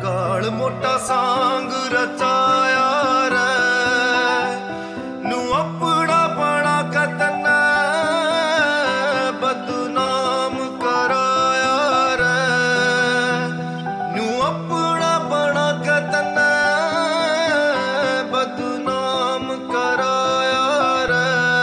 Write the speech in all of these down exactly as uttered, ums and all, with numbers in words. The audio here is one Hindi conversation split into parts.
काल मोटा सांग रचाया रे नू अपना बना कतना बदनाम कराया रे नू अपना बना कतना बदनाम कराया रे।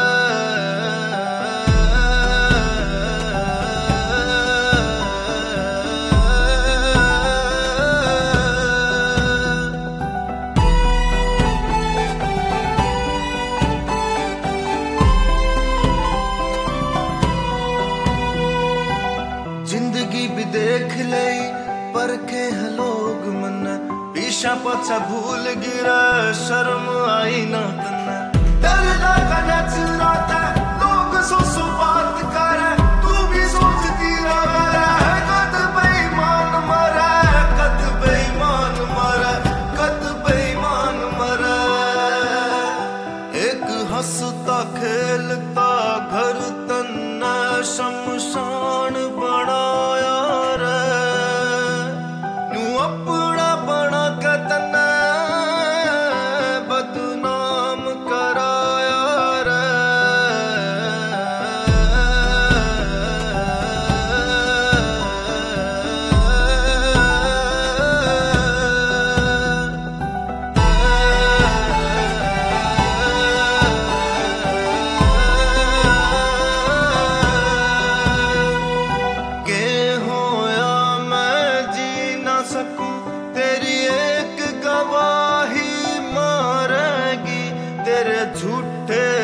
जिंदगी भी देख ले परखे है लोग मन पीछा पछा भूल गिरा शर्म आई ना तन्ना डरदा कने चुराता लोग सो सो बात करे तू भी सोचती रहे कद बेईमान मरे कद बेईमान मरे कद बेईमान मरे। एक हंसता खेलता घर तन्ना शमशान बनाया रे नू अपना बना के तन्ना बदनाम कराया रे। तेरी एक गवाही मारेगी तेरे झूठे